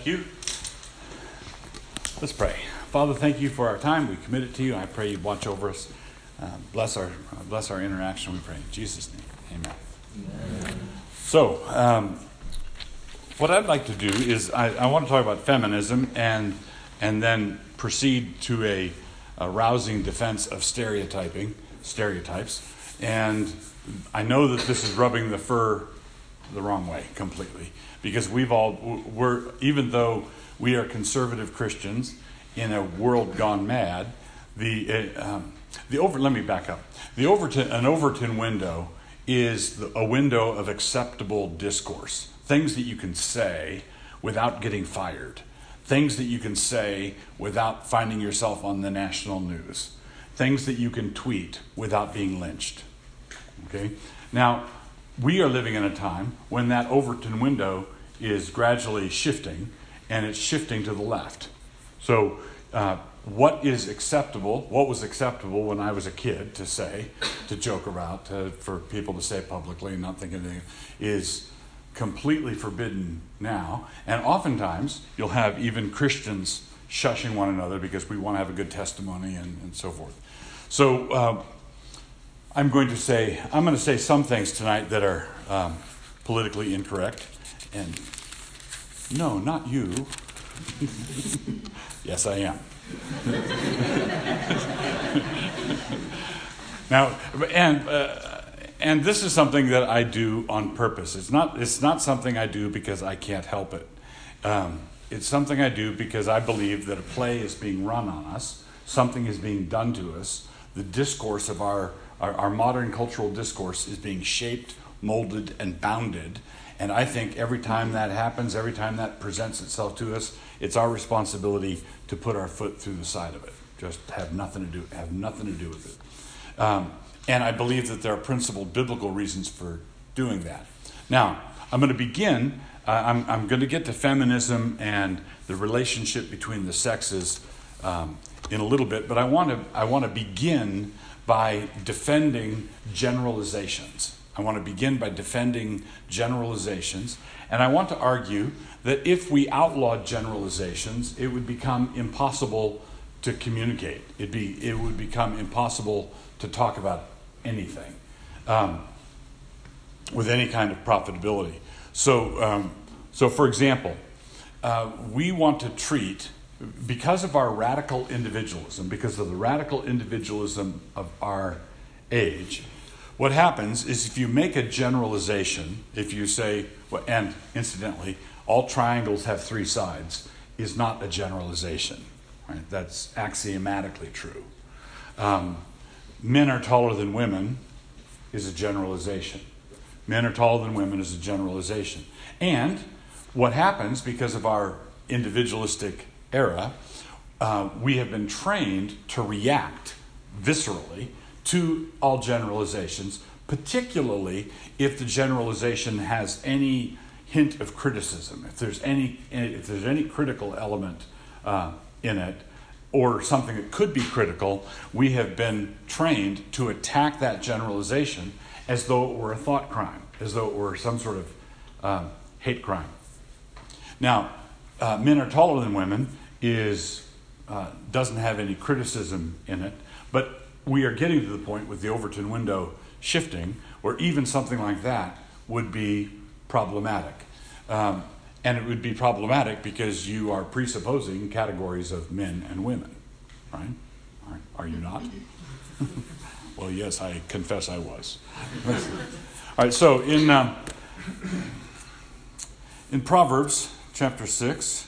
Thank you. Let's pray. Father, thank you for our time. We commit it to you. I pray you watch over us. Bless our interaction, we pray. In Jesus' name, amen. So, what I'd like to do is I want to talk about feminism and then proceed to a rousing defense of stereotypes. And I know that this is rubbing the fur the wrong way completely, because even though we are conservative Christians in a world gone mad, let me back up. An Overton window is a window of acceptable discourse. Things that you can say without getting fired. Things that you can say without finding yourself on the national news. Things that you can tweet without being lynched. Okay? Now, we are living in a time when that Overton window is gradually shifting, and it's shifting to the left. So, what was acceptable when I was a kid to say, to joke about, for people to say publicly and not think anything, is completely forbidden now. And oftentimes, you'll have even Christians shushing one another because we want to have a good testimony and so forth. So, I'm going to say some things tonight that are politically incorrect. And no, not you. Yes, I am. Now, and this is something that I do on purpose. It's not something I do because I can't help it. It's something I do because I believe that a play is being run on us. Something is being done to us. The discourse of our modern cultural discourse is being shaped, molded, and bounded. And I think every time that happens, every time that presents itself to us, it's our responsibility to put our foot through the side of it. Just have nothing to do with it. And I believe that there are principled biblical reasons for doing that. Now, I'm going to begin. I'm going to get to feminism and the relationship between the sexes in a little bit, but I want to begin by defending generalizations. And I want to argue that if we outlawed generalizations, it would become impossible to communicate. It would become impossible to talk about anything with any kind of profitability. So for example, we want to treat, because of our radical individualism, because of the radical individualism of our age, what happens is if you make a generalization, if you say, and incidentally, all triangles have three sides, is not a generalization. Right? That's axiomatically true. Men are taller than women is a generalization. Men are taller than women is a generalization. And what happens, because of our individualistic era, we have been trained to react viscerally to all generalizations, particularly if the generalization has any hint of criticism, if there's any critical element in it, or something that could be critical. We have been trained to attack that generalization as though it were a thought crime, as though it were some sort of hate crime. Now, men are taller than women doesn't have any criticism in it, but we are getting to the point with the Overton window shifting where even something like that would be problematic. And it would be problematic because you are presupposing categories of men and women, right? Are you not? Well, yes, I confess I was. All right, so in Proverbs chapter 6,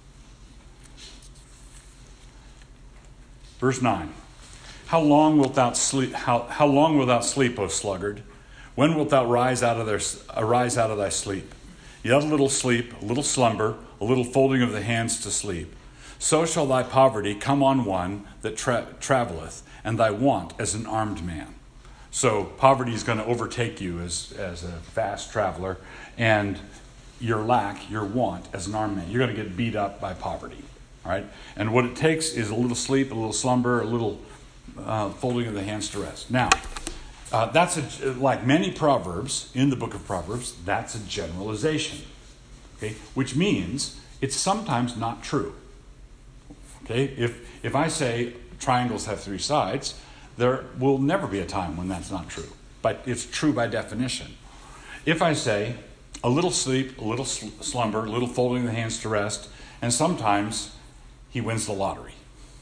verse 9. How long wilt thou sleep? How long wilt thou sleep, O sluggard? When wilt thou arise out of thy sleep? Yet a little sleep, a little slumber, a little folding of the hands to sleep. So shall thy poverty come on one that travelleth, and thy want as an armed man. So poverty is going to overtake you as a fast traveler, and your want as an armed man. You're going to get beat up by poverty. All right? And what it takes is a little sleep, a little slumber, a little folding of the hands to rest. Now, that's like many proverbs in the book of Proverbs, that's a generalization. Okay? Which means it's sometimes not true. Okay? If I say triangles have three sides, there will never be a time when that's not true. But it's true by definition. If I say a little sleep, a little slumber, a little folding the hands to rest, and sometimes he wins the lottery.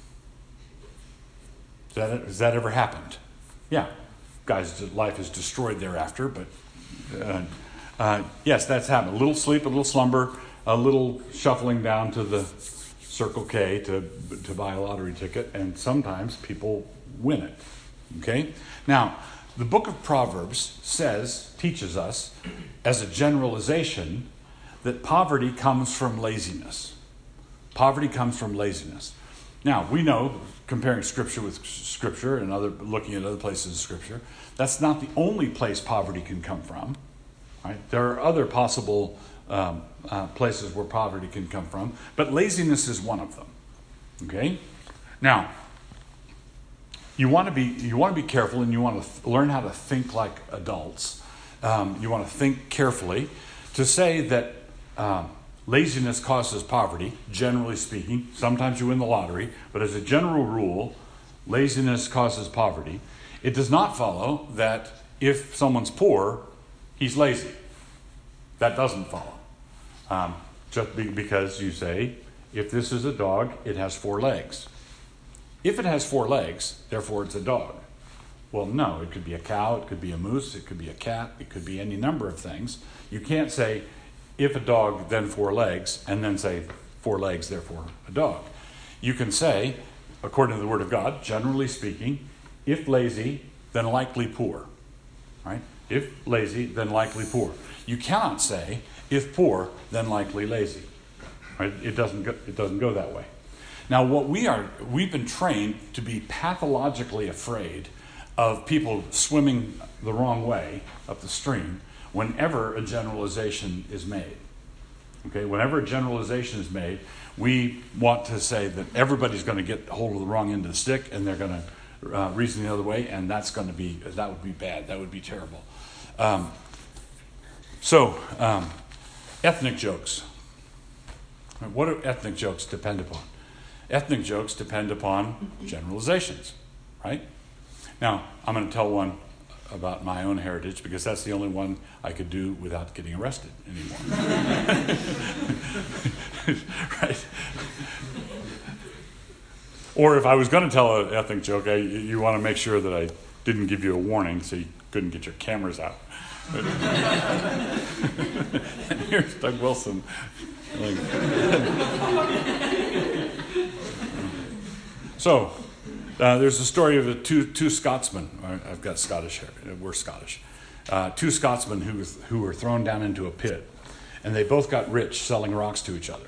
Has that ever happened? Yeah. Guy's life is destroyed thereafter, but yes, that's happened. A little sleep, a little slumber, a little shuffling down to the Circle K to buy a lottery ticket, and sometimes people win it. Okay? Now, the book of Proverbs teaches us, as a generalization, that poverty comes from laziness. Poverty comes from laziness. Now, we know, comparing Scripture with Scripture and looking at other places in Scripture, that's not the only place poverty can come from. Right? There are other possible places where poverty can come from, but laziness is one of them. Okay? Now, you want to be careful, and you want to learn how to think like adults. You want to think carefully to say that laziness causes poverty, generally speaking. Sometimes you win the lottery, but as a general rule, laziness causes poverty. It does not follow that if someone's poor, he's lazy. That doesn't follow. Just because you say, if this is a dog, it has 4 legs. If it has 4 legs, therefore it's a dog. Well, no, it could be a cow, it could be a moose, it could be a cat, it could be any number of things. You can't say, if a dog, then 4 legs, and then say 4 legs, therefore a dog. You can say, according to the Word of God, generally speaking, if lazy, then likely poor. Right? If lazy, then likely poor. You cannot say, if poor, then likely lazy. Right? It doesn't go that way. Now, we've been trained to be pathologically afraid of people swimming the wrong way up the stream whenever a generalization is made. Okay, whenever a generalization is made, we want to say that everybody's going to get hold of the wrong end of the stick, and they're going to reason the other way, and that would be bad. That would be terrible. Ethnic jokes. What do ethnic jokes depend upon? Ethnic jokes depend upon generalizations, right? Now, I'm going to tell one about my own heritage because that's the only one I could do without getting arrested anymore. Right? Or if I was going to tell an ethnic joke, you want to make sure that I didn't give you a warning so you couldn't get your cameras out. And here's Doug Wilson. So, there's a story of the two Scotsmen. I've got Scottish hair. We're Scottish. 2 Scotsmen who were thrown down into a pit, and they both got rich selling rocks to each other.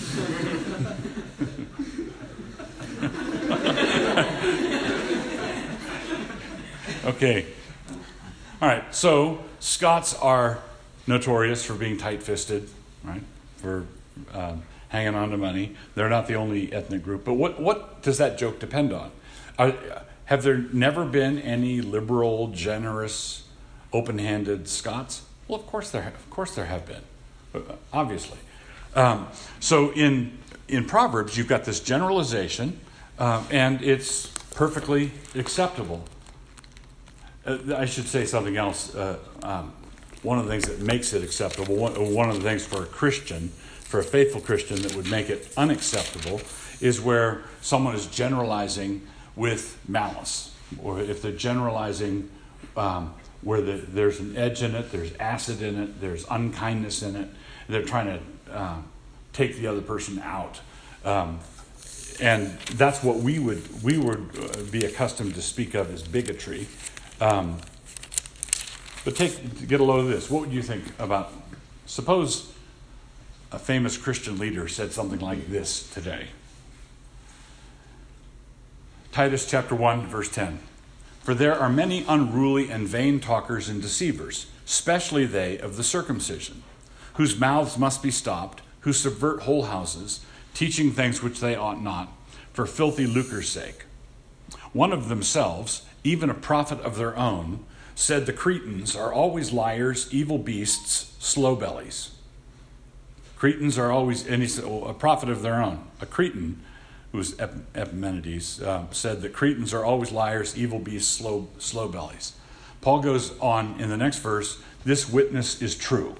Okay. All right. So Scots are notorious for being tight-fisted, right? For hanging on to money. They're not the only ethnic group. But what does that joke depend on? Have there never been any liberal, generous, open-handed Scots? Well, of course there have been, obviously. So in Proverbs, you've got this generalization, and it's perfectly acceptable. I should say something else. One of the things that makes it acceptable, one of the things for a faithful Christian that would make it unacceptable, is where someone is generalizing with malice, or if they're generalizing where there's an edge in it, there's acid in it, there's unkindness in it, they're trying to take the other person out. And that's what we would be accustomed to speak of as bigotry. But get a load of this. What would you think about, suppose a famous Christian leader said something like this today. Titus chapter 1, verse 10. For there are many unruly and vain talkers and deceivers, especially they of the circumcision, whose mouths must be stopped, who subvert whole houses, teaching things which they ought not, for filthy lucre's sake. One of themselves, even a prophet of their own, said the Cretans are always liars, evil beasts, slow bellies. Cretans are always, and he said, a prophet of their own. A Cretan, who was Epimenides, said that Cretans are always liars, evil beasts, slow bellies. Paul goes on in the next verse, this witness is true.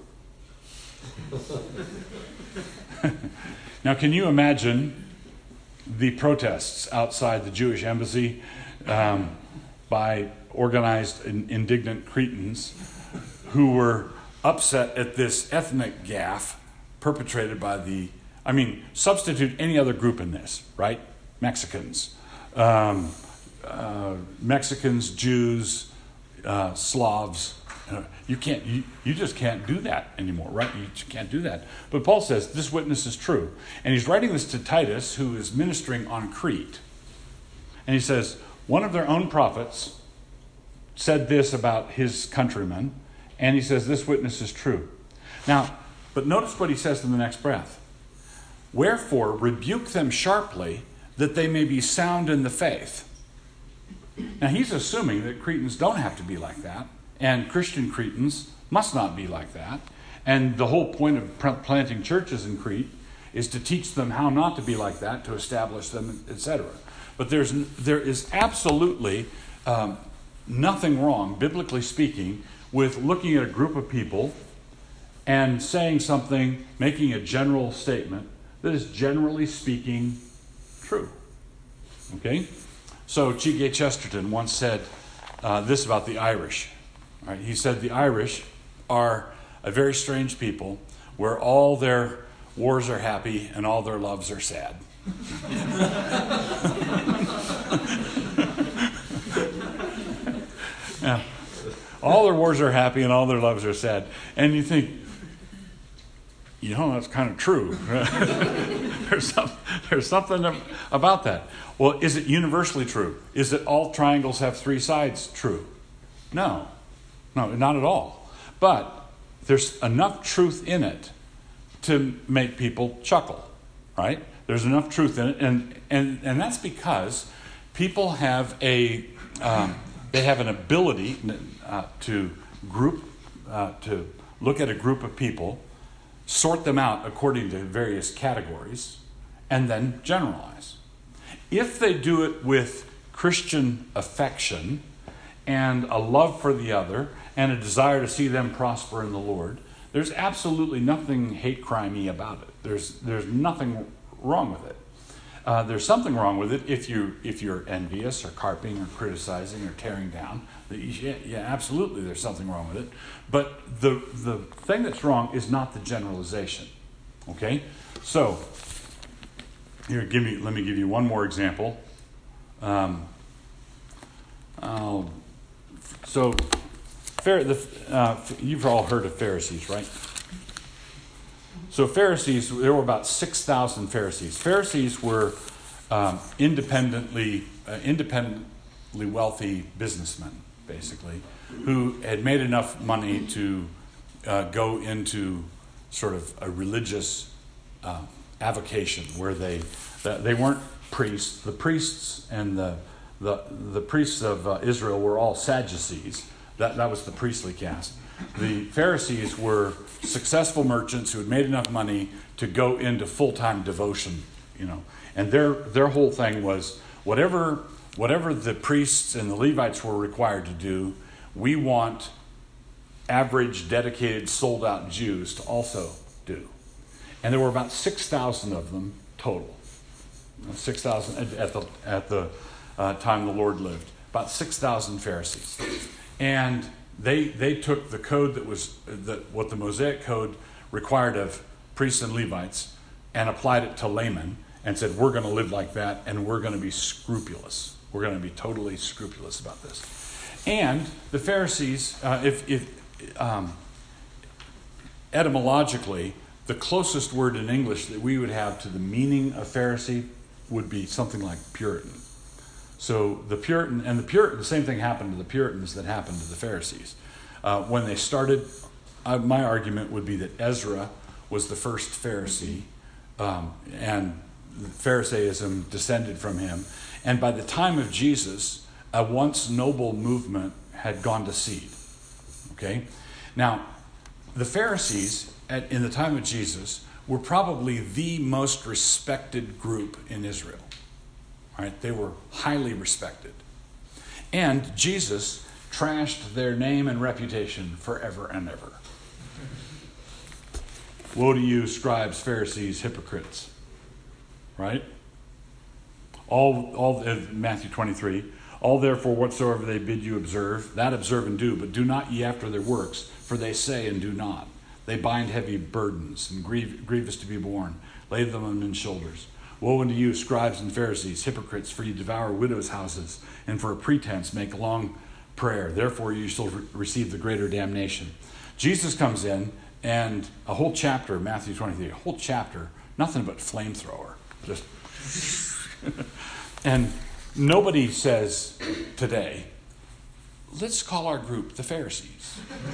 Now, can you imagine the protests outside the Jewish embassy by organized indignant Cretans who were upset at this ethnic gaffe perpetrated by substitute any other group in this, right? Mexicans, Jews, Slavs. You just can't do that anymore, right? You can't do that. But Paul says this witness is true. And he's writing this to Titus, who is ministering on Crete. And he says, one of their own prophets said this about his countrymen, and he says this witness is true. Now, but notice what he says in the next breath. Wherefore, rebuke them sharply, that they may be sound in the faith. Now, he's assuming that Cretans don't have to be like that. And Christian Cretans must not be like that. And the whole point of planting churches in Crete is to teach them how not to be like that, to establish them, etc. But there is absolutely nothing wrong, biblically speaking, with looking at a group of people and saying something, making a general statement that is generally speaking true. Okay? So G.K. Chesterton once said this about the Irish. All right, he said the Irish are a very strange people where all their wars are happy and all their loves are sad. Yeah. All their wars are happy and all their loves are sad. And you think, that's kind of true. There's something about that. Well, is it universally true? Is it all triangles have three sides true? No, not at all. But there's enough truth in it to make people chuckle, right? There's enough truth in it, and that's because people have they have an ability to look at a group of people, sort them out according to various categories, and then generalize. If they do it with Christian affection and a love for the other and a desire to see them prosper in the Lord, there's absolutely nothing hate crimey about it. There's nothing wrong with it. There's something wrong with it if you're envious or carping or criticizing or tearing down. Yeah, absolutely, there's something wrong with it. But the thing that's wrong is not the generalization. Okay, so here, let me give you one more example. You've all heard of Pharisees, right? So Pharisees, there were about 6,000 Pharisees. Pharisees were independently wealthy businessmen, basically, who had made enough money to go into sort of a religious avocation where they weren't priests. The priests and the priests of Israel were all Sadducees. That was the priestly caste. The Pharisees were successful merchants who had made enough money to go into full-time devotion, and their whole thing was whatever the priests and the Levites were required to do, we want average, dedicated, sold-out Jews to also do. And there were about 6,000 of them total. 6,000 at the time the Lord lived. About 6,000 Pharisees. And they took the code what the Mosaic Code required of priests and Levites and applied it to laymen and said, we're going to live like that and we're going to be scrupulous. We're going to be totally scrupulous about this. And the Pharisees, etymologically, the closest word in English that we would have to the meaning of Pharisee would be something like Puritan. So the same thing happened to the Puritans that happened to the Pharisees. When they started, my argument would be that Ezra was the first Pharisee, and Pharisaism descended from him. And by the time of Jesus, a once noble movement had gone to seed. Okay? Now, the Pharisees in the time of Jesus were probably the most respected group in Israel. All right? They were highly respected. And Jesus trashed their name and reputation forever and ever. Woe to you, scribes, Pharisees, hypocrites. Right? All Matthew 23. All therefore whatsoever they bid you observe, that observe and do, but do not ye after their works, for they say and do not. They bind heavy burdens and grievous to be borne, lay them on men's shoulders. Woe unto you, scribes and Pharisees, hypocrites, for ye devour widows' houses, and for a pretense make long prayer. Therefore you shall receive the greater damnation. Jesus comes in, and a whole chapter, Matthew 23, a whole chapter, nothing but flamethrower. Just and nobody says today, let's call our group the Pharisees.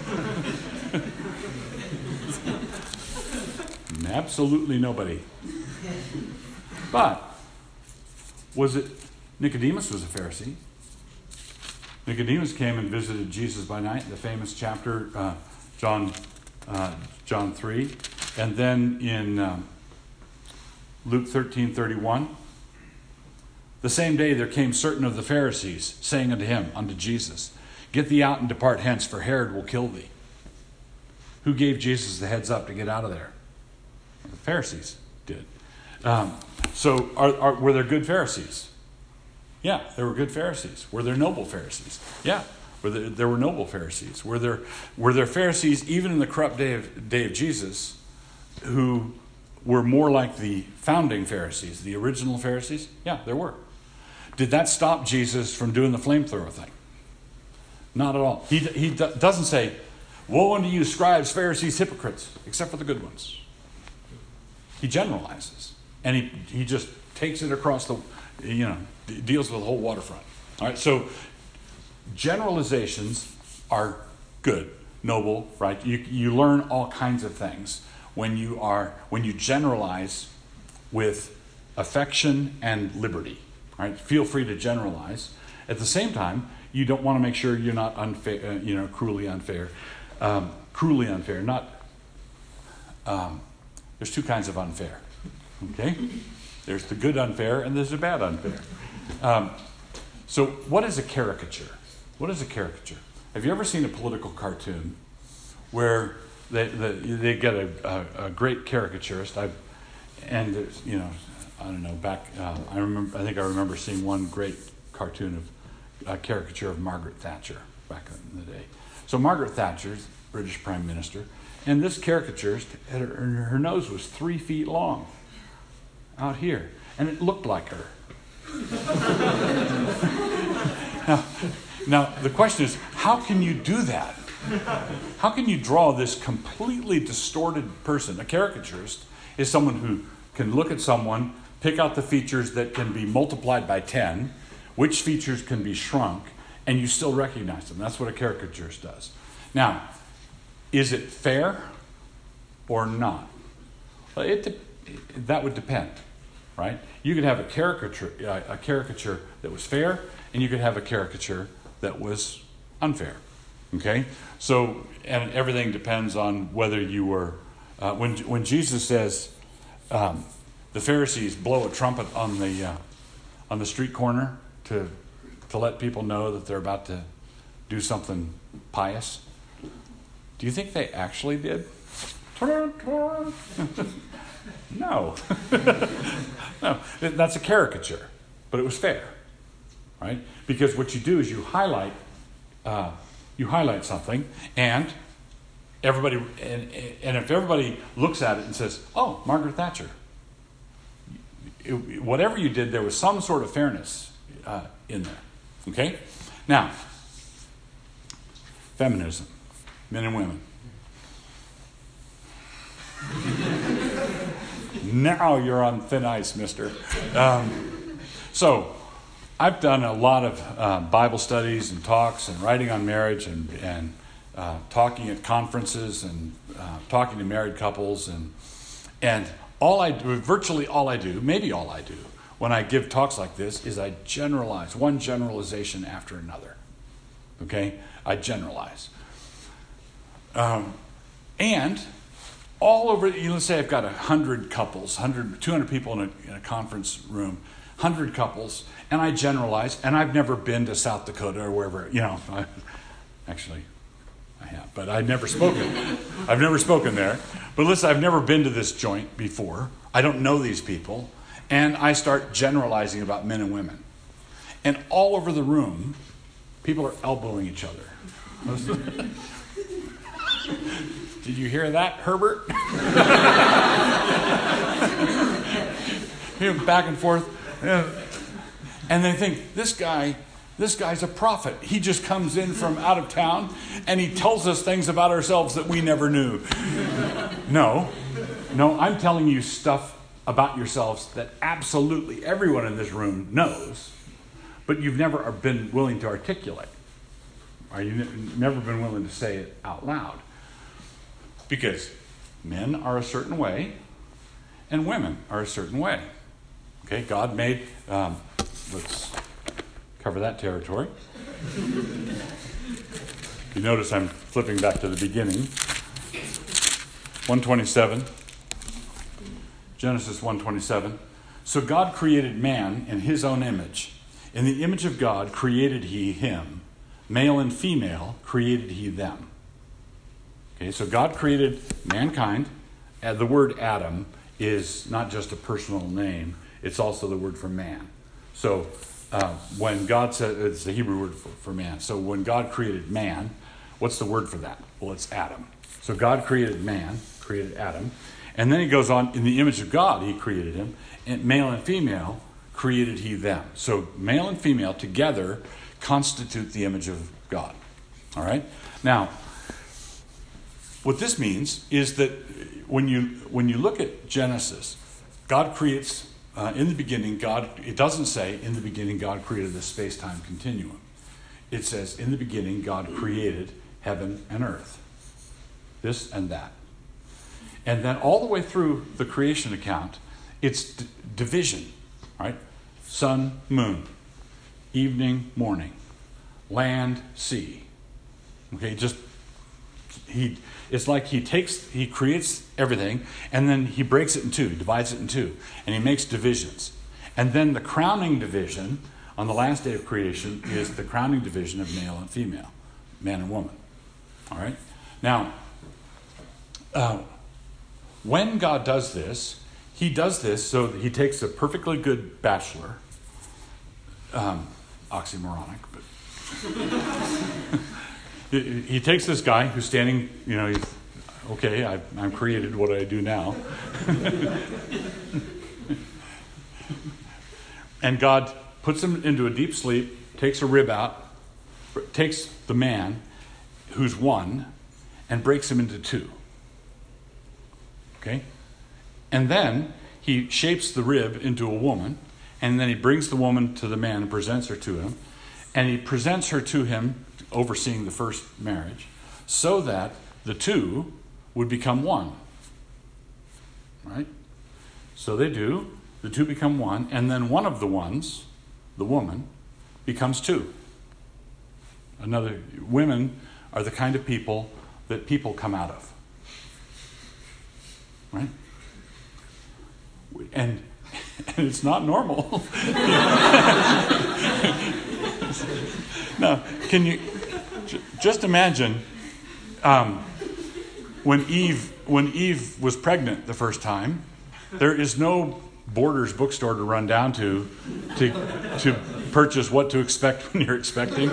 Absolutely nobody. But was it Nicodemus was a Pharisee? Nicodemus came and visited Jesus by night in the famous chapter, John 3. And then in Luke 13:31, the same day there came certain of the Pharisees, saying unto Jesus, Get thee out and depart hence, for Herod will kill thee. Who gave Jesus the heads up to get out of there? The Pharisees did. So were there good Pharisees? Yeah, there were good Pharisees. Were there noble Pharisees? Yeah, there were noble Pharisees. Were there Pharisees even in the corrupt day of Jesus who were more like the founding Pharisees, the original Pharisees? Yeah, there were. Did that stop Jesus from doing the flamethrower thing? Not at all. He doesn't say, Woe unto you, scribes, Pharisees, hypocrites, except for the good ones. He generalizes. And he just takes it across the, deals with the whole waterfront. All right, so generalizations are good, noble, right? You learn all kinds of things when you generalize with affection and liberty. All right, feel free to generalize. At the same time, you don't want to make sure you're not unfair, cruelly unfair. Cruelly unfair, not. There's two kinds of unfair. Okay, there's the good unfair and there's the bad unfair. So, what is a caricature? What is a caricature? Have you ever seen a political cartoon where they get a great caricaturist? I don't know. Back, I remember seeing one great cartoon of a caricature of Margaret Thatcher back in the day. So Margaret Thatcher's British Prime Minister, and this caricaturist, her nose was 3 feet long, out here, and it looked like her. Now the question is, how can you do that? How can you draw this completely distorted person? A caricaturist is someone who can look at someone, pick out the features that can be multiplied by 10, which features can be shrunk, and you still recognize them. That's what a caricaturist does. Now, is it fair or not? Well, that would depend, right? You could have a caricature that was fair, and you could have a caricature that was unfair. Okay? So, and everything depends on whether you were. When Jesus says, the Pharisees blow a trumpet on the street corner to let people know that they're about to do something pious. Do you think they actually did? No. No, that's a caricature, but it was fair, right? Because what you do is you highlight something, and everybody, and if everybody looks at it and says, "Oh, Margaret Thatcher," whatever you did, there was some sort of fairness in there. Okay? Now, feminism, men and women. Now you're on thin ice, mister. So, I've done a lot of Bible studies and talks and writing on marriage and talking at conferences and talking to married couples and virtually all I do, maybe all I do, when I give talks like this is I generalize, one generalization after another. Okay? I generalize. And all over, let's say I've got 100 couples, 200 people in a conference room, 100 couples, and I generalize, and I've never been to South Dakota or wherever, actually, I have, but I've never spoken. I've never spoken there. But listen, I've never been to this joint before. I don't know these people. And I start generalizing about men and women. And all over the room, people are elbowing each other. Did you hear that, Herbert? Back and forth. And they think, this guy's a prophet. He just comes in from out of town and he tells us things about ourselves that we never knew. No, I'm telling you stuff about yourselves that absolutely everyone in this room knows, but you've never been willing to articulate. Or you've never been willing to say it out loud. Because men are a certain way and women are a certain way. Okay, God made, let's cover that territory. You notice I'm flipping back to the beginning. 127. Genesis 1:27. So God created man in his own image. In the image of God created he him. Male and female created he them. Okay, so God created mankind. The word Adam is not just a personal name. It's also the word for man. So when God said, it's the Hebrew word for man. So when God created man, what's the word for that? Well, it's Adam. So God created man, created Adam. And then he goes on, in the image of God, he created him. And male and female created he them. So male and female together constitute the image of God. All right? Now, what this means is that when you look at Genesis, God creates, in the beginning, it doesn't say, in the beginning, God created the space-time continuum. It says, in the beginning, God created heaven and earth. This and that. And then all the way through the creation account, it's division, right? Sun, moon, evening, morning, land, sea. Okay, it's like he creates everything, and then he breaks it in two, divides it in two, and he makes divisions. And then the crowning division on the last day of creation is the crowning division of male and female, man and woman. All right? Now, when God does this, he does this so that he takes a perfectly good bachelor, oxymoronic, but he takes this guy who's standing, I'm created, what do I do now? And God puts him into a deep sleep, takes a rib out, takes the man who's one, and breaks him into two. Okay? And then he shapes the rib into a woman, and then he brings the woman to the man and presents her to him, and he presents her to him, overseeing the first marriage, so that the two would become one. Right? So they do. The two become one, and then one of the ones, the woman, becomes two. Women are the kind of people that people come out of. Right? And it's not normal. Now, can you just imagine when Eve was pregnant the first time? There is no Borders bookstore to run down to purchase what to expect when you're expecting.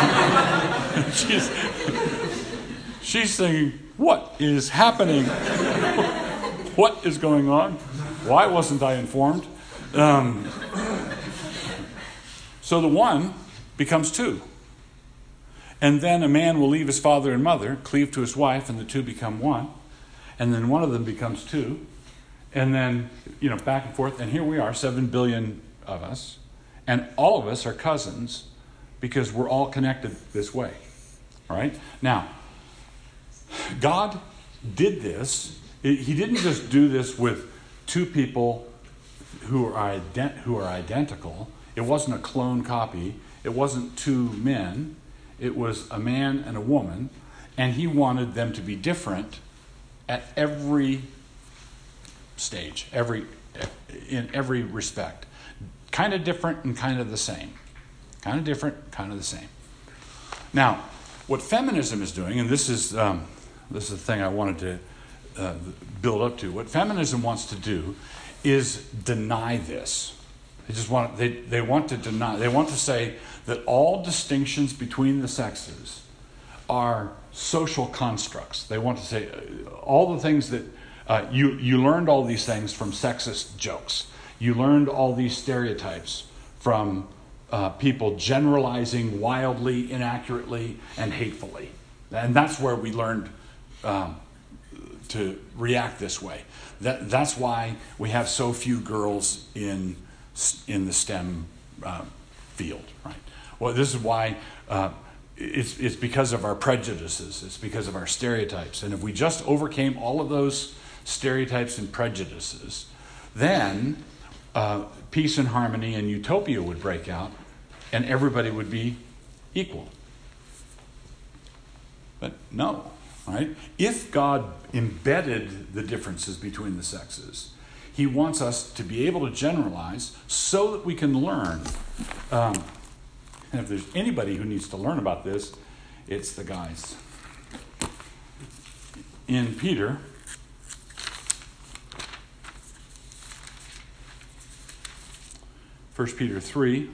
She's thinking, what is happening? What is going on? Why wasn't I informed? So the one becomes two. And then a man will leave his father and mother, cleave to his wife, and the two become one. And then one of them becomes two. And then, back and forth. And here we are, 7 billion of us. And all of us are cousins because we're all connected this way. All right? Now, God did this. He didn't just do this with two people who are identical. It wasn't a clone copy. It wasn't two men. It was a man and a woman. And he wanted them to be different at every stage, in every respect. Kind of different and kind of the same. Kind of different, kind of the same. Now, what feminism is doing, and this is the thing I wanted to build up to. What feminism wants to do is deny this. They want to deny. They want to say that all distinctions between the sexes are social constructs. They want to say all the things that you learned all these things from sexist jokes. You learned all these stereotypes from people generalizing wildly, inaccurately, and hatefully. And that's where we learned to react this way. That's why we have so few girls in the STEM field, right? Well, this is why it's because of our prejudices. It's because of our stereotypes. And if we just overcame all of those stereotypes and prejudices, then peace and harmony and utopia would break out, and everybody would be equal. But no, right? If God embedded the differences between the sexes, He wants us to be able to generalize so that we can learn. And if there's anybody who needs to learn about this, it's the guys. In Peter, First Peter 3,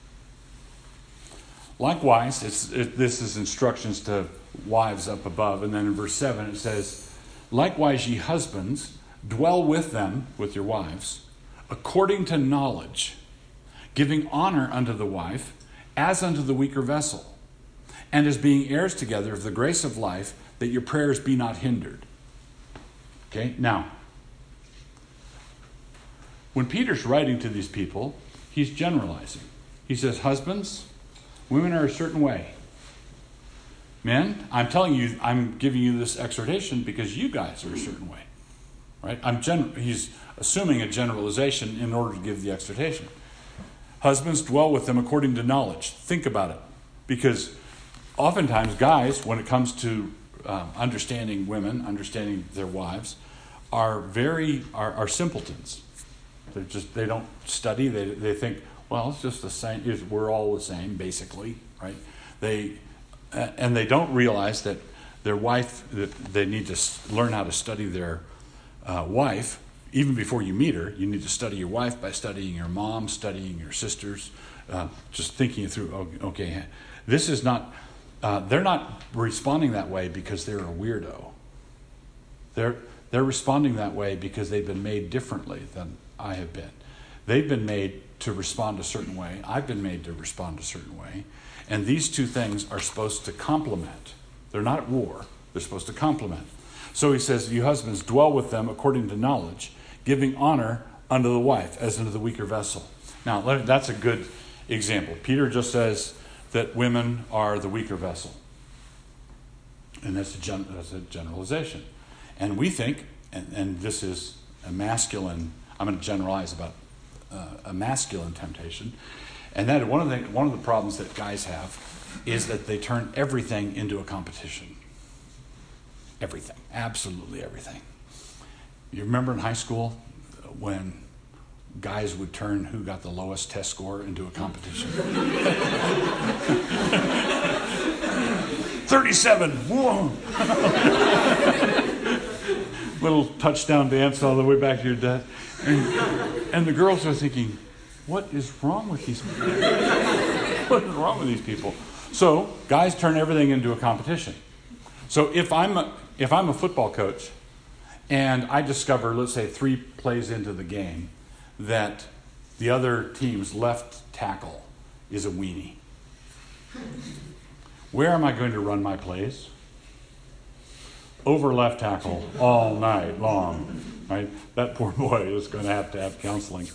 likewise, this is instructions to wives up above. And then in verse 7 it says, likewise ye husbands, dwell with them, with your wives, according to knowledge, giving honor unto the wife, as unto the weaker vessel, and as being heirs together of the grace of life, that your prayers be not hindered. Okay, now, when Peter's writing to these people, he's generalizing. He says, husbands, women are a certain way. Men, I'm telling you, I'm giving you this exhortation because you guys are a certain way. Right? He's assuming a generalization in order to give the exhortation. Husbands, dwell with them according to knowledge. Think about it. Because oftentimes guys, when it comes to understanding women, understanding their wives, are simpletons. They don't study. They think, well, it's just the same. We're all the same, basically, right? And they don't realize that their wife, that they need to learn how to study their wife. Even before you meet her, you need to study your wife by studying your mom, studying your sisters, just thinking it through. Okay, this is not. They're not responding that way because they're a weirdo. They're responding that way because they've been made differently than I have been. They've been made to respond a certain way. I've been made to respond a certain way. And these two things are supposed to complement. They're not at war. They're supposed to complement. So he says, you husbands, dwell with them according to knowledge, giving honor unto the wife as unto the weaker vessel. Now, that's a good example. Peter just says that women are the weaker vessel. And that's a generalization. And we think, and this is a masculine, I'm going to generalize about a masculine temptation, and that one of the problems that guys have is that they turn everything into a competition. Everything. Absolutely everything. You remember in high school when guys would turn who got the lowest test score into a competition? 37. Whoa. Little touchdown dance all the way back to your desk. And the girls are thinking, what is wrong with these people? What is wrong with these people? So guys turn everything into a competition. So if I'm a football coach and I discover, let's say 3 plays into the game, that the other team's left tackle is a weenie, where am I going to run my plays? Over left tackle all night long. Right? That poor boy is going to have counseling.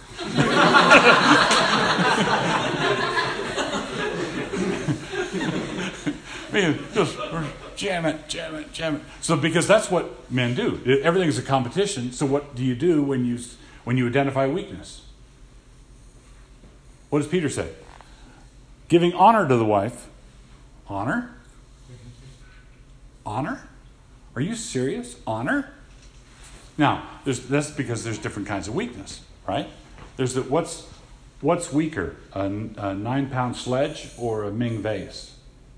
Just jam it. So because that's what men do. Everything is a competition. So what do you do when you identify weakness? What does Peter say? Giving honor to the wife. Honor? Honor? Are you serious? Honor? Now, that's because there's different kinds of weakness, right? There's what's weaker, a 9-pound sledge or a Ming vase?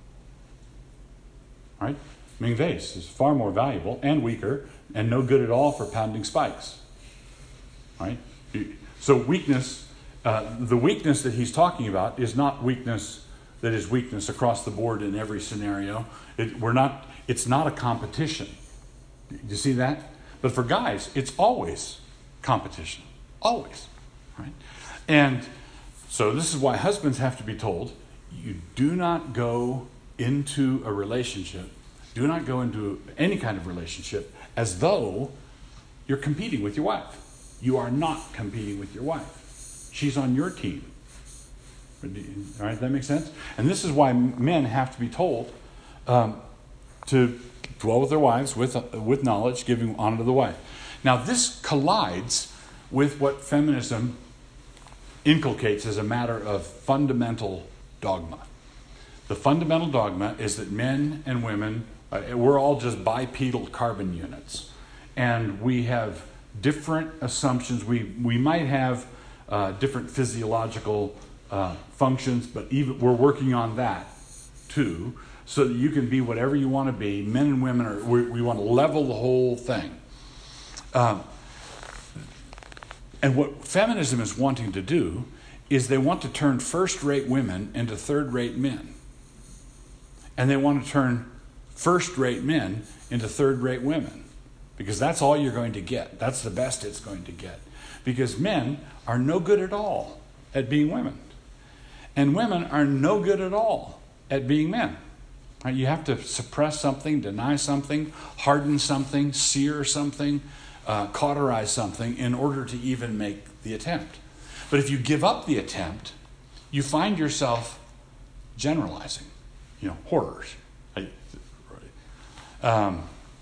Right? Ming vase is far more valuable and weaker and no good at all for pounding spikes. Right? So weakness, the weakness that he's talking about is not weakness that is weakness across the board in every scenario. It's not a competition. Do you see that? But for guys, it's always competition. Always. Right? And so this is why husbands have to be told, you do not go into a relationship, do not go into any kind of relationship as though you're competing with your wife. You are not competing with your wife. She's on your team. All right, that makes sense? And this is why men have to be told to dwell with their wives with knowledge, giving honor to the wife. Now, this collides with what feminism inculcates as a matter of fundamental dogma. The fundamental dogma is that men and women, we're all just bipedal carbon units. And we have different assumptions. We might have different physiological functions, but even we're working on that too, so that you can be whatever you want to be. Men and women we want to level the whole thing. And what feminism is wanting to do is they want to turn first-rate women into third-rate men. And they want to turn first-rate men into third-rate women. Because that's all you're going to get. That's the best it's going to get. Because men are no good at all at being women. And women are no good at all at being men. Right? You have to suppress something, deny something, harden something, sear something, cauterize something in order to even make the attempt. But if you give up the attempt, you find yourself generalizing, horrors. I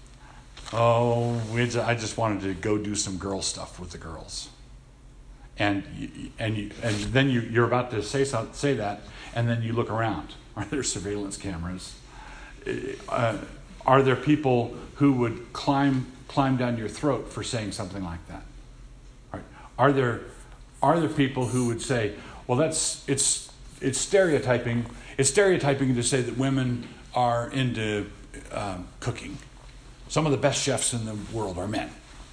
just wanted to go do some girl stuff with the girls. And then you're about to say that, and then you look around. Are there surveillance cameras? Are there people who would climb down your throat for saying something like that? Right. Are there people who would say, well, it's stereotyping. It's stereotyping to say that women are into cooking. Some of the best chefs in the world are men.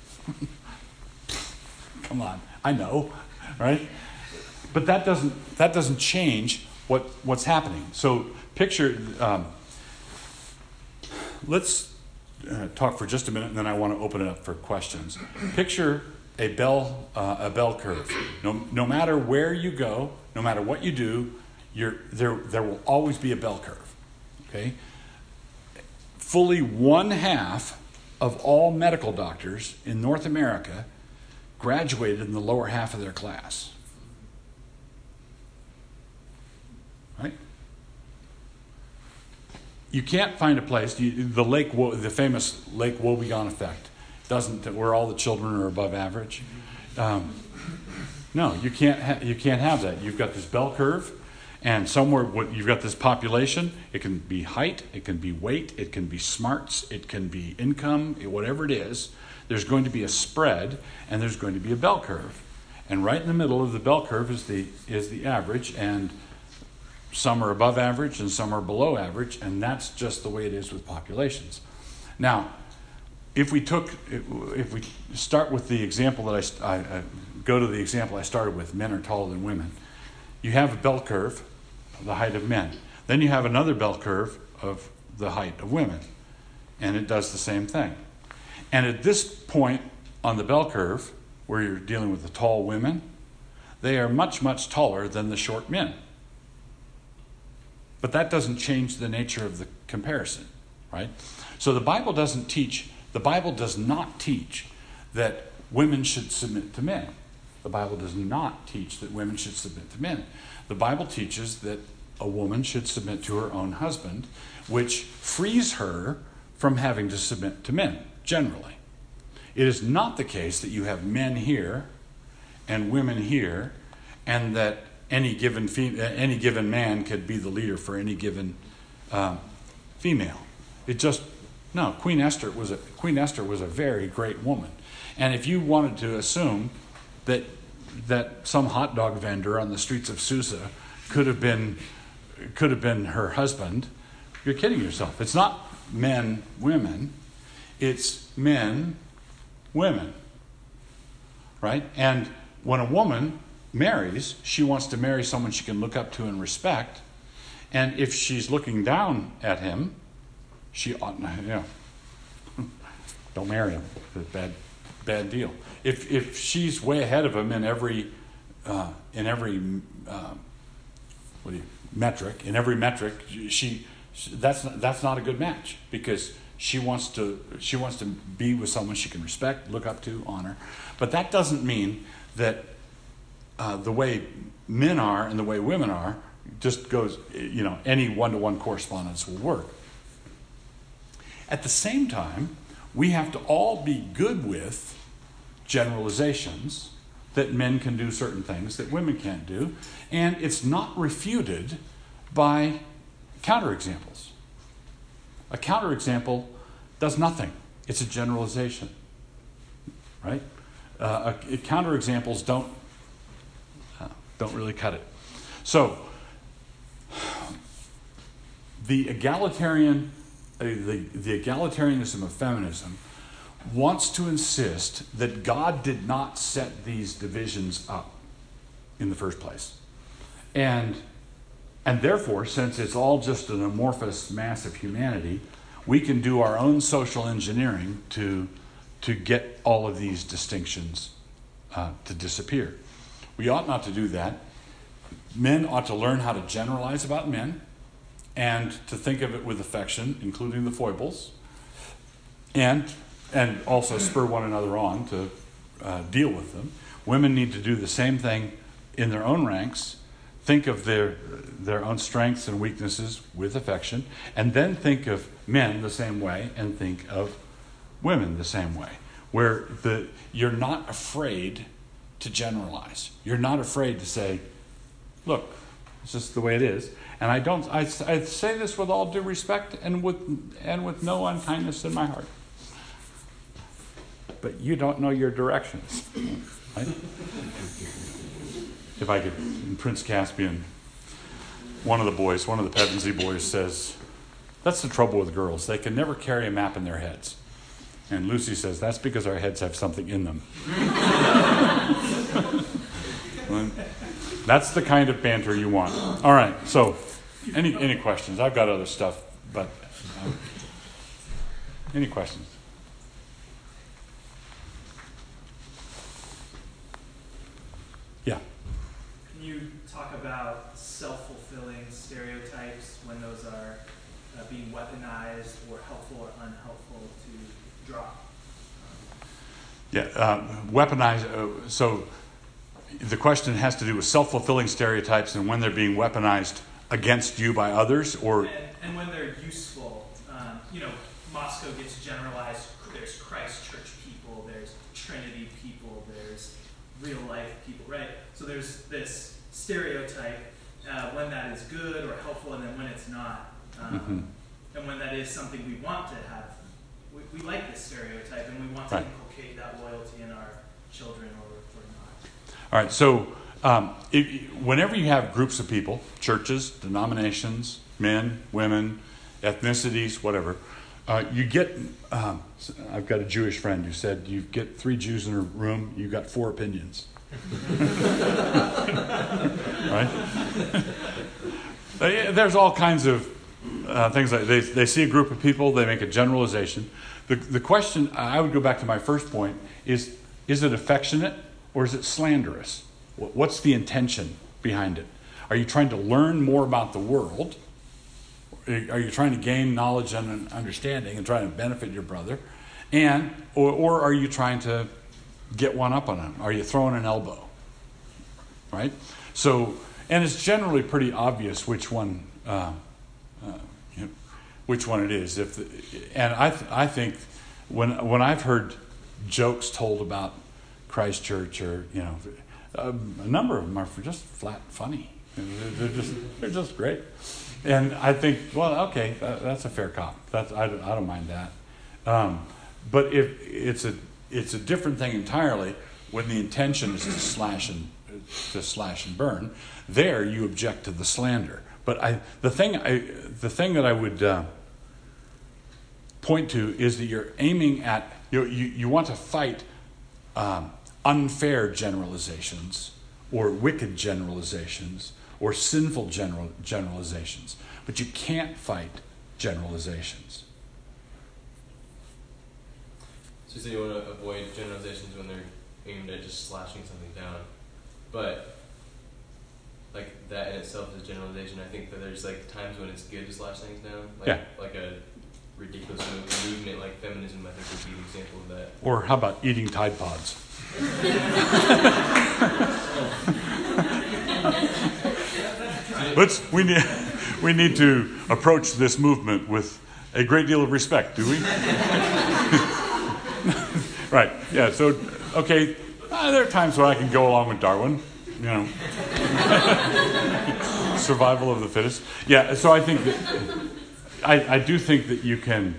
Come on, I know, right? But that doesn't change what's happening. So picture. Let's talk for just a minute, and then I want to open it up for questions. Picture a bell curve. No matter where you go, no matter what you do, there will always be a bell curve. Okay. Fully 1/2 of all medical doctors in North America graduated in the lower half of their class. Right? You can't find a place. The famous Lake Wobegon effect doesn't, where all the children are above average. No, you can't have that. You've got this bell curve. And somewhere you've got this population. It can be height, it can be weight, it can be smarts, it can be income, whatever it is. There's going to be a spread, and there's going to be a bell curve. And right in the middle of the bell curve is the average, and some are above average and some are below average, and that's just the way it is with populations. Now, if we start with the example that I go to the example I started with, men are taller than women. You have a bell curve, the height of men. Then you have another bell curve of the height of women. And it does the same thing. And at this point on the bell curve, where you're dealing with the tall women, they are much, much taller than the short men. But that doesn't change the nature of the comparison, right? So the Bible does not teach that women should submit to men. The Bible does not teach that women should submit to men. The Bible teaches that a woman should submit to her own husband, which frees her from having to submit to men, generally. It is not the case that you have men here and women here, and that any given man could be the leader for any given female. It just No, Queen Esther was a very great woman. And if you wanted to assume that some hot dog vendor on the streets of Susa could have been her husband, you're kidding yourself. It's not men, women. It's men, women. Right? And when a woman marries, she wants to marry someone she can look up to and respect. And if she's looking down at him, she ought not, don't marry him. It's a bad deal. If she's way ahead of him in every metric, that's not a good match, because she wants to be with someone she can respect, look up to, honor. But that doesn't mean that the way men are and the way women are just goes, any one-to-one correspondence will work. At the same time, we have to all be good with generalizations that men can do certain things that women can't do, and it's not refuted by counterexamples. A counterexample does nothing. It's a generalization, right? Counterexamples don't really cut it. So, the egalitarianism of feminism wants to insist that God did not set these divisions up in the first place. And therefore, since it's all just an amorphous mass of humanity, we can do our own social engineering to get all of these distinctions to disappear. We ought not to do that. Men ought to learn how to generalize about men and to think of it with affection, including the foibles, and also spur one another on to deal with them. Women need to do the same thing in their own ranks, think of their own strengths and weaknesses with affection, and then think of men the same way and think of women the same way, where you're not afraid to generalize. You're not afraid to say, look, it's just the way it is. And I say this with all due respect and with no unkindness in my heart. But you don't know your directions. Right? If I could, in Prince Caspian, one of the Pevensey boys says, that's the trouble with girls. They can never carry a map in their heads. And Lucy says, that's because our heads have something in them. That's the kind of banter you want. All right, so any questions? I've got other stuff, but any questions? Yeah. Can you talk about self-fulfilling stereotypes when those are being weaponized or helpful or unhelpful to drop? Yeah, weaponize. So the question has to do with self-fulfilling stereotypes and when they're being weaponized against you by others, or and when they're useful. Moscow gets generalized. There's Christ Church people. There's Trinity people. There's real life people, right? So there's this stereotype when that is good or helpful, and then when it's not, and when that is something we want to have. We like this stereotype, and we want to inculcate that loyalty in our children or not. All right, so whenever you have groups of people, churches, denominations, men, women, ethnicities, whatever, you get, I've got a Jewish friend who said, you get 3 Jews in a room, you've got 4 opinions. Right? There's all kinds of things like they see a group of people, they make a generalization. The question, I would go back to my first point, is it affectionate or is it slanderous? What's the intention behind it? Are you trying to learn more about the world? Are you trying to gain knowledge and understanding and trying to benefit your brother? Or are you trying to get one up on him? Are you throwing an elbow? Right? So, and it's generally pretty obvious which one it is. I think when I've heard jokes told about Christ Church, or a number of them are just flat funny. They're just great. And I think, well, okay, that's a fair cop. I don't mind that. But if it's a different thing entirely when the intention is to slash and burn. There you object to the slander. But the thing that I would point to is that you're aiming at you want to fight unfair generalizations or wicked generalizations or sinful generalizations, but you can't fight generalizations. So you say you want to avoid generalizations when they're aimed at just slashing something down, but like that in itself is generalization. I think that there's like times when it's good to slash things down, like a ridiculous movement like feminism. I think would be an example of that. Or how about eating Tide Pods? We need to approach this movement with a great deal of respect, do we? Right. Yeah. So, okay. There are times when I can go along with Darwin. Survival of the fittest. Yeah. So I think that I do think that you can.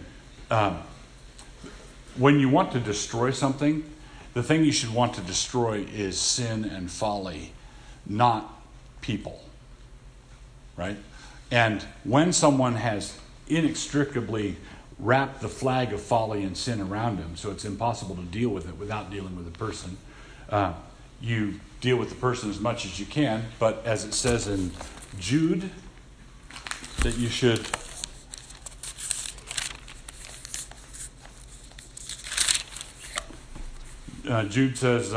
When you want to destroy something, the thing you should want to destroy is sin and folly, not people. Right? And when someone has inextricably wrapped the flag of folly and sin around him, so it's impossible to deal with it without dealing with the person, you deal with the person as much as you can, but as it says in Jude, that you should Jude says,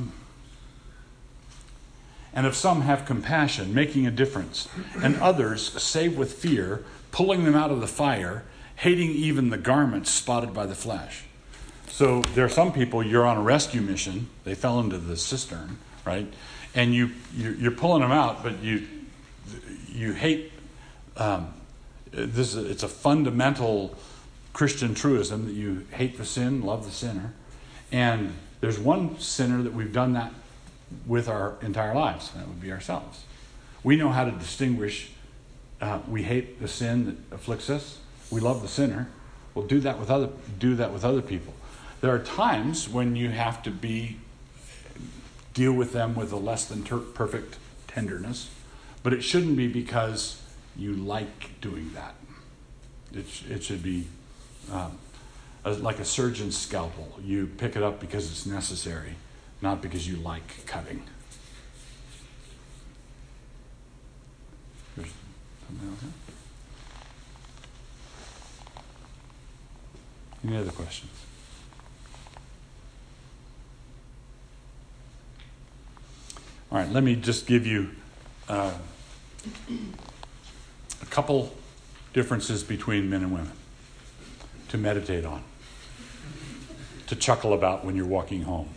and if some have compassion, making a difference, and others save with fear, pulling them out of the fire, hating even the garments spotted by the flesh. So there are some people, you're on a rescue mission, they fell into the cistern, right? And you're pulling them out, but you hate, it's a fundamental Christian truism that you hate the sin, love the sinner. And there's one sinner that we've done that with our entire lives, and that would be ourselves. We know how to distinguish. We hate the sin that afflicts us. We love the sinner. We'll do that with other people. There are times when you have to deal with them with a less than perfect tenderness, but it shouldn't be because you like doing that. It should be like a surgeon's scalpel. You pick it up because it's necessary, not because you like cutting. There's something else here? Any other questions? All right, let me just give you a couple differences between men and women to meditate on, to chuckle about when you're walking home.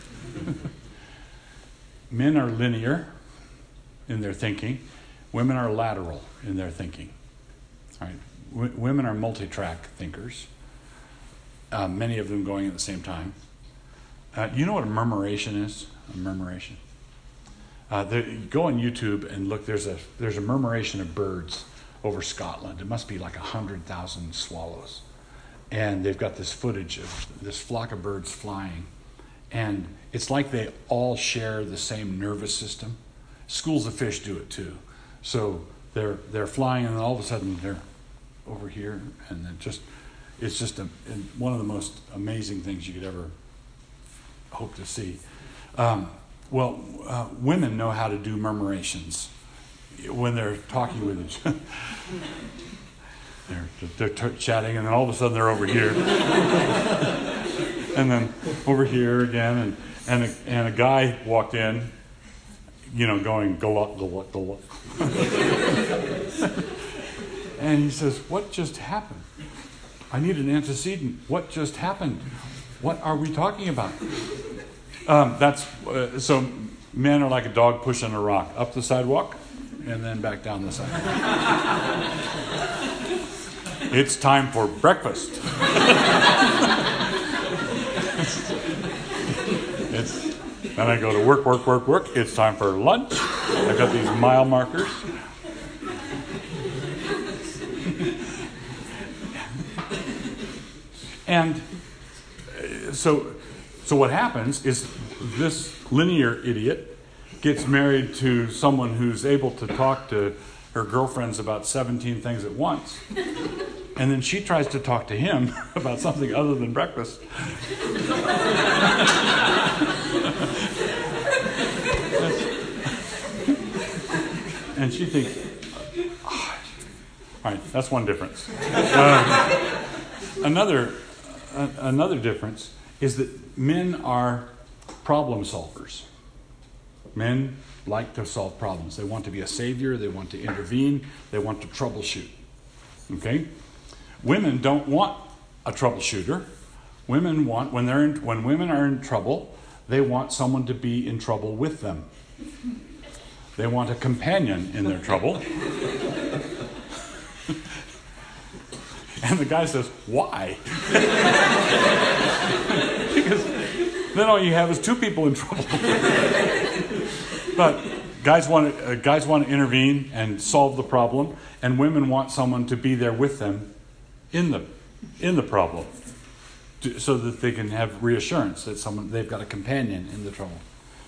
Men are linear in their thinking. Women are lateral in their thinking. All right. Women are multi-track thinkers, many of them going at the same time. You know what a murmuration is? A murmuration. Go on YouTube and look. There's a murmuration of birds over Scotland. It must be like 100,000 swallows. And they've got this footage of this flock of birds flying. And it's like they all share the same nervous system. Schools of fish do it too. So they're flying, and then all of a sudden they're over here, and it's just one of the most amazing things you could ever hope to see. Women know how to do murmurations when they're talking with each other. They're chatting, and then all of a sudden they're over here, and then over here again, and a guy walked in, going go up. And he says, "What just happened? I need an antecedent. What just happened? What are we talking about?" So men are like a dog pushing a rock up the sidewalk, and then back down the sidewalk. It's time for breakfast. Then I go to work. It's time for lunch. I've got these mile markers. And so what happens is this linear idiot gets married to someone who's able to talk to her girlfriends about 17 things at once. And then she tries to talk to him about something other than breakfast. And she thinks, all right, that's one difference. Another difference is that men are problem solvers. Men like to solve problems. They want to be a savior. They want to intervene. They want to troubleshoot. Okay? Women don't want a troubleshooter. Women want, when women are in trouble, they want someone to be in trouble with them. They want a companion in their trouble. And the guy says, why? Because then all you have is two people in trouble. But guys want to intervene and solve the problem, and women want someone to be there with them in the problem, so that they can have reassurance that they've got a companion in the trouble.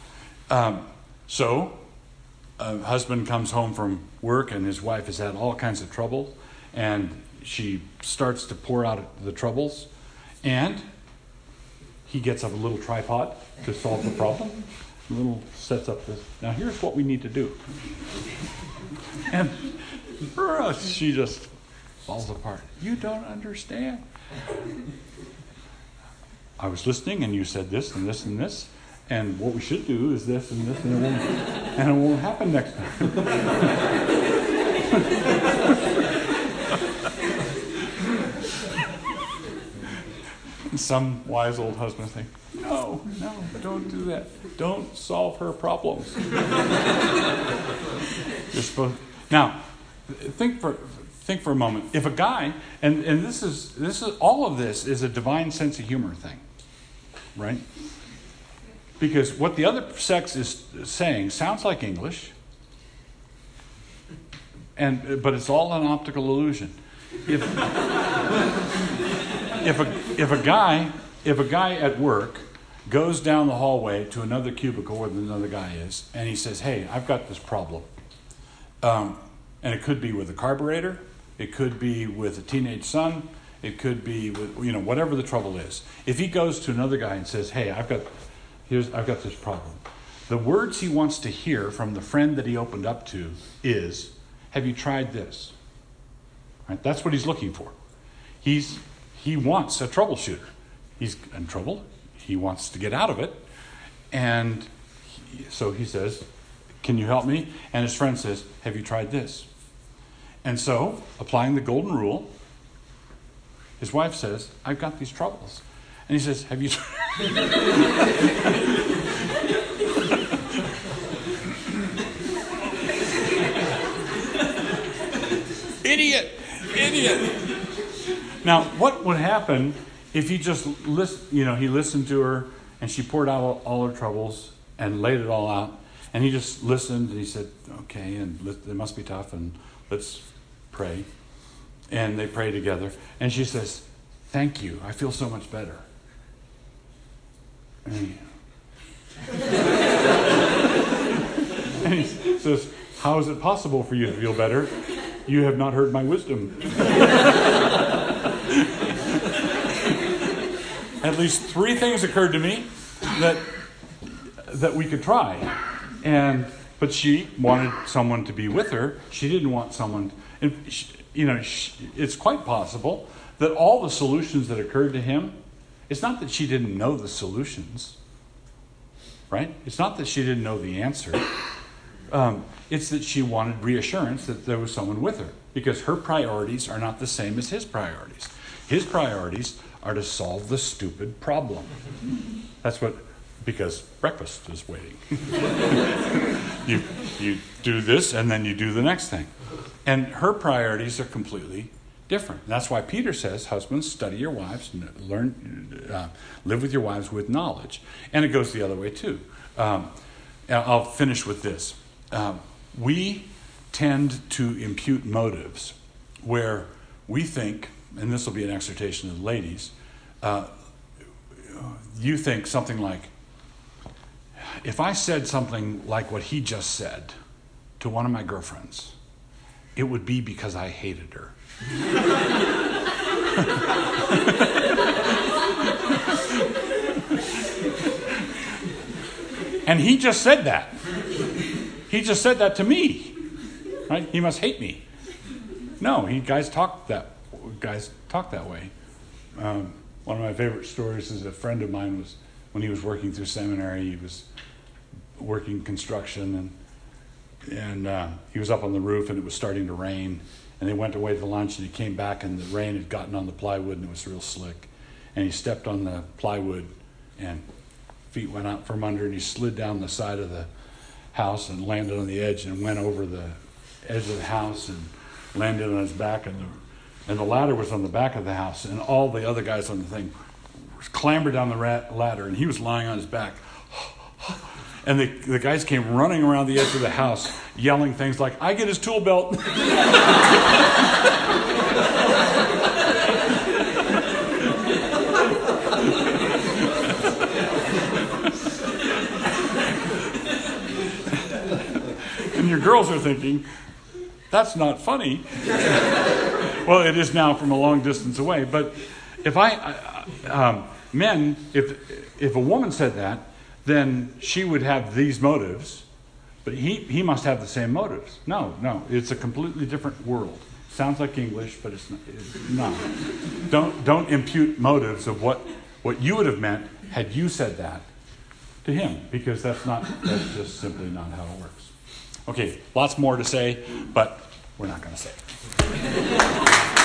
So a husband comes home from work and his wife has had all kinds of trouble, and she starts to pour out the troubles, and he gets a little tripod to solve the problem. Sets up this. Now here's what we need to do. And she just falls apart. You don't understand. I was listening and you said this and this and this. And what we should do is this and this, and it won't happen next time. And some wise old husband think, no, don't do that. Don't solve her problems. You're supposed. Now, think for a moment. If a guy, and this is all of this is a divine sense of humor thing, right? Because what the other sex is saying sounds like English, but it's all an optical illusion. If a guy at work goes down the hallway to another cubicle where another guy is, and he says, "Hey, I've got this problem," and it could be with a carburetor, it could be with a teenage son, it could be with whatever the trouble is. If he goes to another guy and says, "Hey, I've got this problem," the words he wants to hear from the friend that he opened up to is, "Have you tried this?" Right? That's what he's looking for. He wants a troubleshooter. He's in trouble. He wants to get out of it. And so he says, "Can you help me?" And his friend says, "Have you tried this?" And so, applying the golden rule, his wife says, "I've got these troubles." And he says, "Have you Idiot! Now, what would happen if he just he listened to her and she poured out all her troubles and laid it all out, and he just listened and he said, "Okay, and it must be tough, and let's pray." And they pray together, and she says, "Thank you, I feel so much better." And he says, "How is it possible for you to feel better? You have not heard my wisdom." At least 3 things occurred to me that we could try, but she wanted someone to be with her. She didn't want someone. It's quite possible that all the solutions that occurred to him, it's not that she didn't know the solutions, right? It's not that she didn't know the answer. It's that she wanted reassurance that there was someone with her, because her priorities are not the same as his priorities. His priorities are to solve the stupid problem. Because breakfast is waiting. You do this and then you do the next thing. And her priorities are completely different. And that's why Peter says, "Husbands, study your wives, live with your wives with knowledge." And it goes the other way too. I'll finish with this. We tend to impute motives where we think, and this will be an exhortation to the ladies, you think something like, if I said something like what he just said to one of my girlfriends, it would be because I hated her. And he just said that. He just said that to me. Right? He must hate me. No, guys talk that way. One of my favorite stories is a friend of mine was, when he was working through seminary, he was working construction, and he was up on the roof and it was starting to rain, and they went away to lunch and he came back and the rain had gotten on the plywood and it was real slick, and he stepped on the plywood and feet went out from under and he slid down the side of the house and landed on the edge and went over the edge of the house and landed on his back, and the ladder was on the back of the house, and all the other guys on the thing clambered down the ladder, and he was lying on his back. And the guys came running around the edge of the house yelling things like, "I get his tool belt." And your girls are thinking, that's not funny. Well, it is now from a long distance away. But if men, if a woman said that, then she would have these motives, but he must have the same motives. No, it's a completely different world. Sounds like English, but it's not. Don't impute motives of what you would have meant had you said that to him, because that's just simply not how it works. Okay, lots more to say, but we're not going to say it.